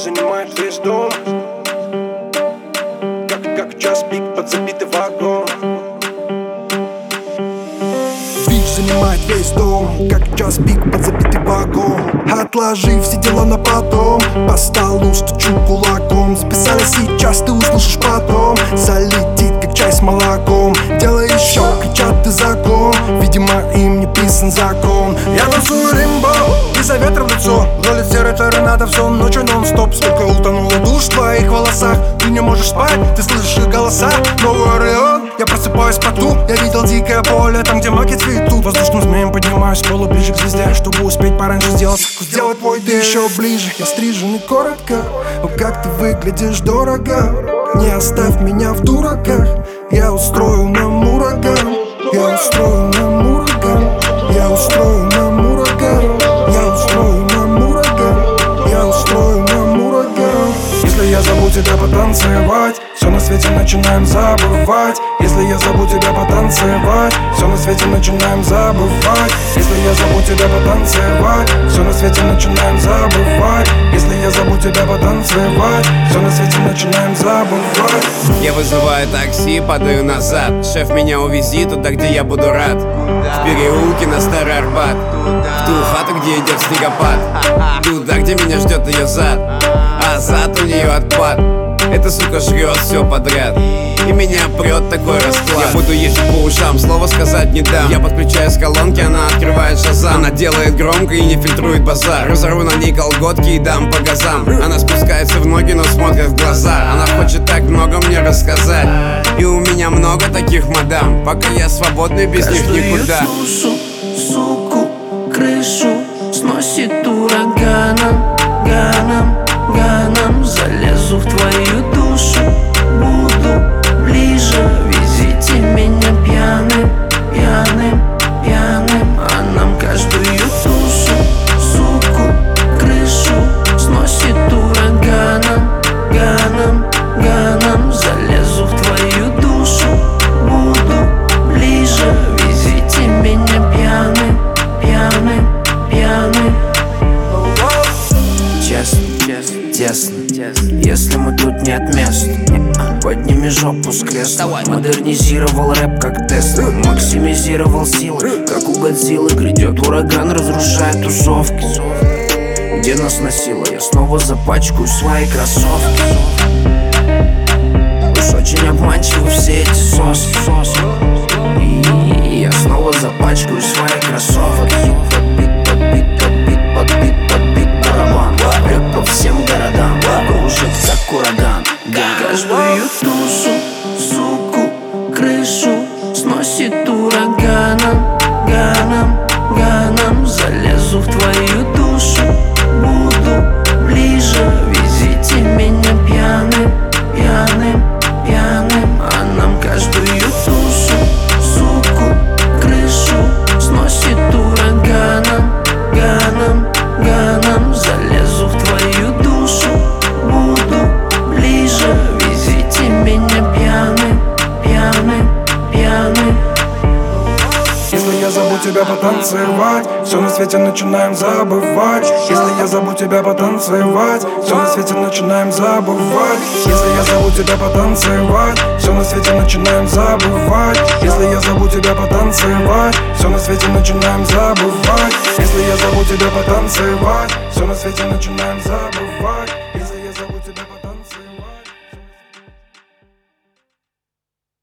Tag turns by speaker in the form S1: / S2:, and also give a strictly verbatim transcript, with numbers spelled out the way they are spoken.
S1: занимает весь дом, как, как час пик под забитый вагон.
S2: Бич занимает весь дом, как час пик под забитый вагон. Отложи все дела на потом, по столу стучу кулаком. Записали сейчас, ты услышишь потом. Залетит, как чай с молоком. Делай еще, кричат, ты закон. Видимо, им не писан закон. Я танцую римбо, из-за ветра в лицо. Ролит серой торнадо всю ночь нон-стоп. Сколько утонуло душ в твоих волосах. Ты не можешь спать, ты слышишь их голоса. Новый Орион, я просыпаюсь в поту. Я видел дикое поле, там где маки цветут. Воздушным змеем поднимаюсь в полу ближе к звезде, чтобы успеть пораньше сделать, сделать твой день еще ближе. Я стрижен и коротко, но как ты выглядишь дорого. Не оставь меня в дураках. Я устрою нам ураган. Я устрою нам ураган. Я устрою нам ураган. Я устрою нам ураган. Я устрою нам ураган. Если я зову тебя потанцевать, все на свете начинаем забывать. Если я зову тебя потанцевать, все на свете начинаем забывать. Если я зову тебя потанцевать, все на свете начинаем забывать. Если я зову тебя потанцевать, все на свете начинаем забывать.
S3: Я вызываю такси, падаю назад. Шеф, меня увези туда, где я буду рад. В переулке на Старый Арбат, в ту хату, где идет снегопад. Туда, где меня ждет ее зад, а зад у нее отпад. Эта сука жрет все подряд, и меня прет такой расклад. Я буду ездить по ушам, слова сказать не дам. Я подключаю с колонки, она открывает шазам. Она делает громко и не фильтрует базар. Разорву на ней колготки и дам по газам. Она спускается в ноги, но смотрит в глаза. Она хочет так много мне рассказать, и у меня много таких мадам. Пока я свободный, без них никуда.
S4: Каждую суку, крышу сносит ураганом, ганом, ганом. Залезу в твою душу, буду ближе. Везите меня пьяным, пьяным, пьяным. А нам каждую душу, суку, крышу сносит ураганом, ганом, ганом. Залезу в твою душу, буду ближе. Везите меня пьяным, пьяным, пьяным. Честно, тесно, если мы тут нет мест, подними жопу с кресла. Модернизировал рэп как Тесла, максимизировал силы, как у Годзиллы. Грядет ураган, разрушает тусовки. Где нас носило, я снова запачкаю свои кроссовки. Уж очень обманчивы все эти сосы, и я снова запачкаю свои кроссовки. Подбит, подбит, подбит, подбит, подбит барабан прет по всем городам, кружится как ураган. Каждую тушу, суку, крышу сносит ураганом, ганом, ганом. Залезу в твою душу, буду ближе. Везите меня пьяным, пьяным, пьяным. А нам каждую тушу, суку, крышу сносит ураганом, ганом, ганом. Залезу в твою душу, буду ближе. Везите меня пьяным, пьяным, пьяным.
S2: Если я зову тебя потанцевать, все на свете начинаем забывать. Если я зову тебя потанцевать, все на свете начинаем забывать. Если я зову тебя потанцевать, все на свете начинаем забывать. Если я зову тебя потанцевать, все на свете начинаем забывать. Если я зову тебя потанцевать, все на свете начинаем забывать.